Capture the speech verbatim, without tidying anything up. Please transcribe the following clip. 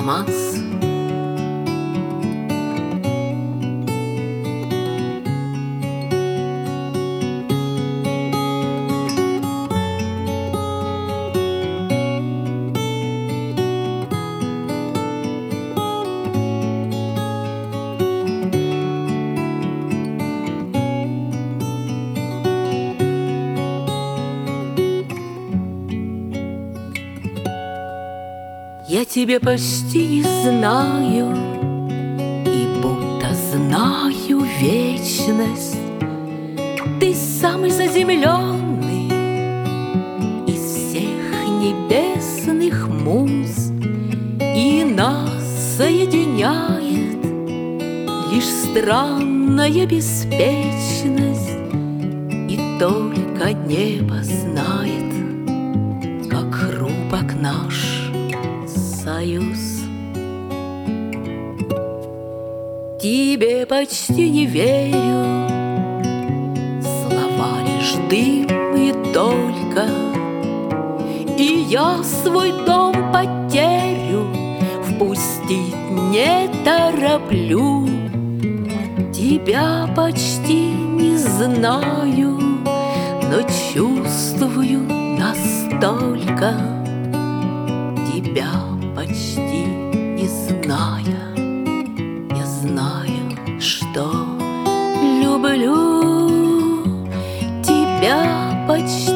романс. Я тебя почти не знаю, и будто знаю вечность. Ты самый заземленный из всех небесных муз, и нас соединяет лишь странная беспечность, и только небо знает, как хрупок наш союз. Тебе почти не верю, слова лишь дым и только, и я свой дом потерю впустить не тороплю. Тебя почти не знаю, но чувствую настолько. Тебя почти не зная, я знаю, что люблю тебя почти.